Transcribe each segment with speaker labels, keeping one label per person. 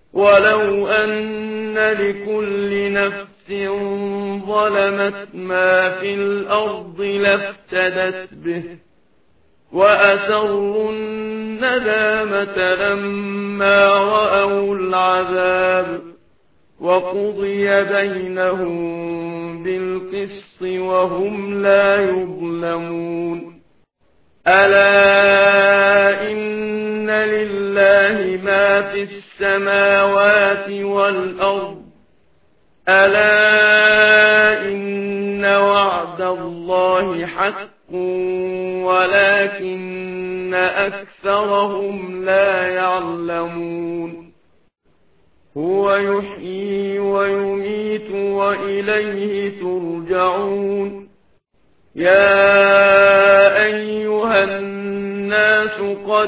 Speaker 1: ولو أن لكل نفس ظلمت ما في الأرض لافتدت به وأسروا الندامة لما رأوا العذاب وقضي بينهم بالقسط وهم لا يظلمون. ألا إن لله ما في السماوات والأرض ألا إن وعد الله حق ولكن أكثرهم لا يعلمون. هو يحيي ويميت وإليه ترجعون. يا أيها الناس قد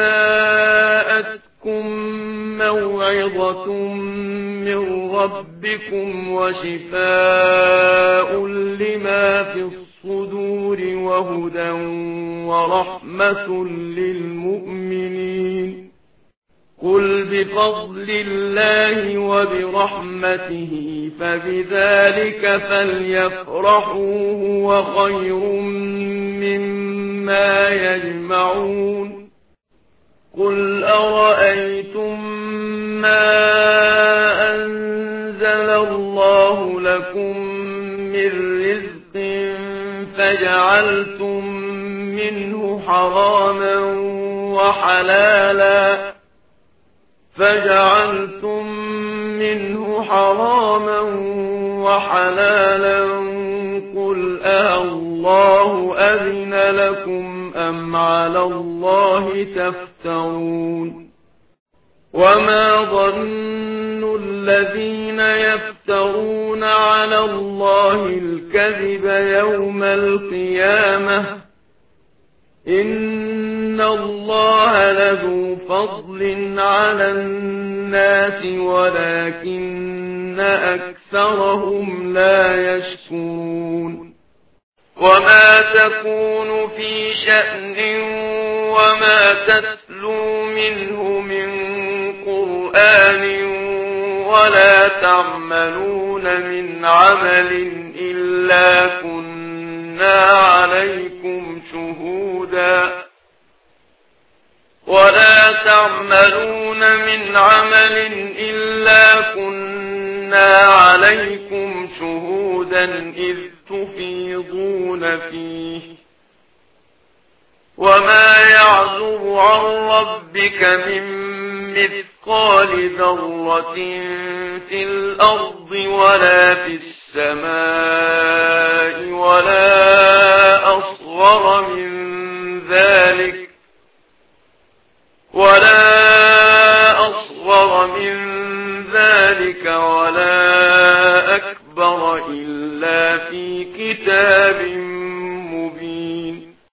Speaker 1: جاءتكم موعظة من ربكم وشفاء لما في الصدور وهدى ورحمة للمؤمنين. قل بفضل الله وبرحمته فبذلك فليفرحوا هو خير مما يجمعون. قل أرأيتم ما أنزل الله لكم من رزق فجعلتم منه حراما وحلالا قل الله أذن لكم أم على الله تفترون. وما ظن الذين يفترون على الله الكذب يوم القيامة إن الله لذو فضل على الناس ولكن أكثرهم لا يشكرون. وما تكون في شأن وما تتلو منه من قرآن ولا تعملون من عمل إلا كنا عليكم شهودا إذ تفيضون فيه وما يعزب عن ربك من مثقال ذرة في الأرض ولا في السماء ولا أصغر من ذلك ولا أكبر إلا في كتاب